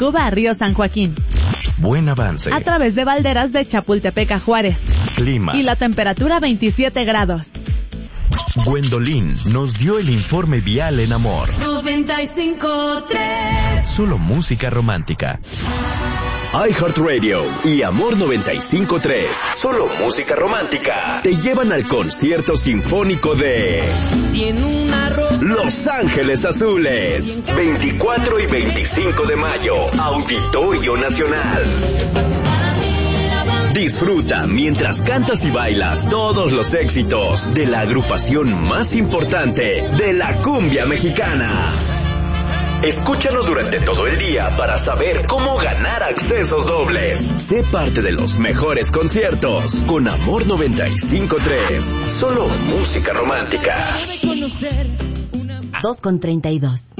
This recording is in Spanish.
tu barrio San Joaquín. Buen avance. A través de Valderas de Chapultepec a Juárez. Clima. Y la temperatura 27 grados. Gwendolyn nos dio el informe vial en Amor. 95.3. Solo música romántica. iHeartRadio y Amor 95.3, solo música romántica, te llevan al concierto sinfónico de Los Ángeles Azules, 24 y 25 de mayo, Auditorio Nacional. Disfruta mientras cantas y bailas todos los éxitos de la agrupación más importante de la cumbia mexicana. Escúchanos durante todo el día para saber cómo ganar accesos dobles. Sé parte de los mejores conciertos con Amor 95.3. Solo música romántica. 2:32.